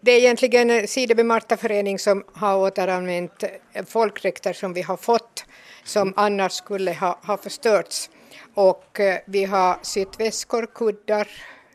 Det är egentligen Sideby Martaförening som har återanvänt folkdräkter som vi har fått som annars skulle ha förstörts. Och vi har sytt väskor, kuddar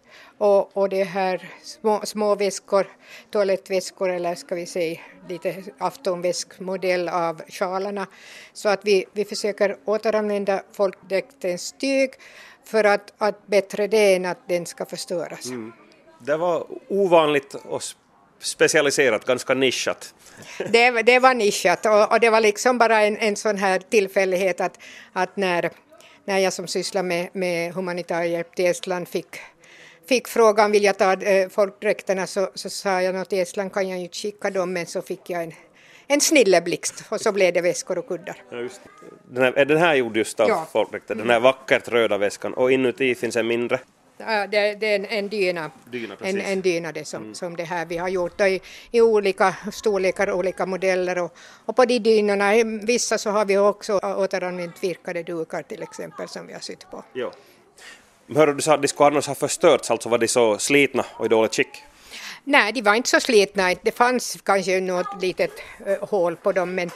och det här små väskor, toalettväskor eller ska vi säga lite aftonväskmodell av sjalarna. Så att vi försöker återanvända folkdräktens tyg för att bättre det än att den ska förstöras. Mm. Det var ovanligt och specialiserat, ganska nischat. Det var nischat och det var liksom bara en sån här tillfällighet att när jag som sysslar med humanitär hjälp till Estland fick frågan vill jag ta folkdräkterna så sa jag att till Estland kan jag ju skicka dem, men så fick jag en snilleblixt och så blev det väskor och kuddar. Ja, just. Den här gjord just av folkdräkter, den här vackert röda väskan och inuti finns en mindre. Ja, det är en dyna en dyna det som det här vi har gjort i olika storlekar, olika modeller och på de dynorna, vissa så har vi också återanvänt virkade dukar till exempel som vi har sytt på. Ja. Hörde du sa att de skulle annars ha förstörts, alltså var de så slitna och i dåligt skick? Nej, de var inte så slitna. Det fanns kanske något litet hål på dem,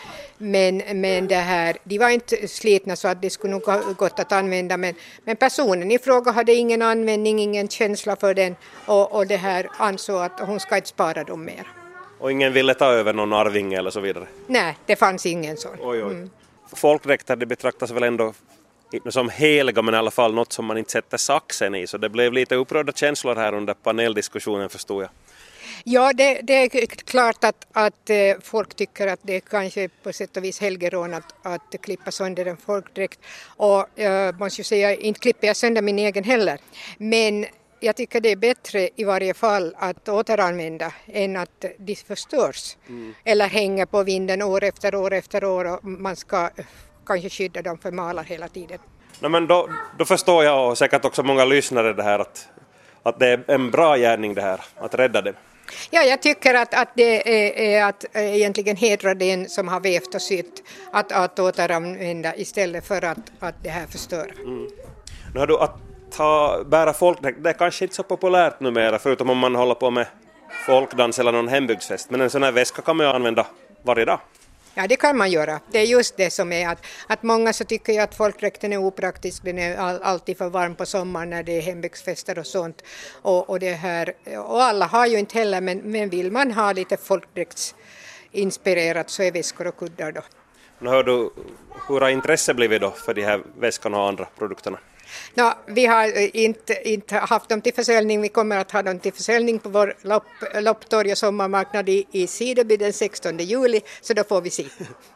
men det här, de var inte slitna så att det skulle nog gått att använda. Men personen i fråga hade ingen användning, ingen känsla för den och det här ansåg att hon ska inte spara dem mer. Och ingen ville ta över någon arvinge eller så vidare? Nej, det fanns ingen sån. Oj. Folkdräkter, det betraktas väl ändå inte som heliga, men i alla fall något som man inte sätter saxen i. Så det blev lite upprörda känslor här under paneldiskussionen, förstod jag. Ja, det är klart att folk tycker att det är kanske på sätt och vis helgerån att klippa sönder en folkdräkt. Och jag måste ju säga, inte klipper jag sönder min egen heller. Men jag tycker det är bättre i varje fall att återanvända än att de förstörs. Eller hänger på vinden år efter år och man ska kanske skydda dem för malar hela tiden. No, men då förstår jag och säkert också många lyssnare det här att det är en bra gärning det här, att rädda det. Ja, jag tycker att det är att egentligen hedra den som har vävt och sytt att återanvända istället för att det här förstör. Nu har du att bära folkdräkt, det är kanske inte så populärt numera förutom om man håller på med folkdans eller någon hembygdsfest, men en sån här väska kan man ju använda varje dag. Ja, det kan man göra. Det är just det som är att många så tycker ju att folkdräkten är opraktisk. Den är alltid för varm på sommaren när det är hembygdsfester och sånt. Och det här, och alla har ju inte heller, men vill man ha lite folkdräktsinspirerat så är väskor och kuddar då. Nu hör du, hur har intresse blivit då för de här väskorna och andra produkterna? Vi har inte haft dem till försäljning. Vi kommer att ha dem till försäljning på vår lopptorg och sommarmarknad i Sideby den 16 juli, så då får vi se.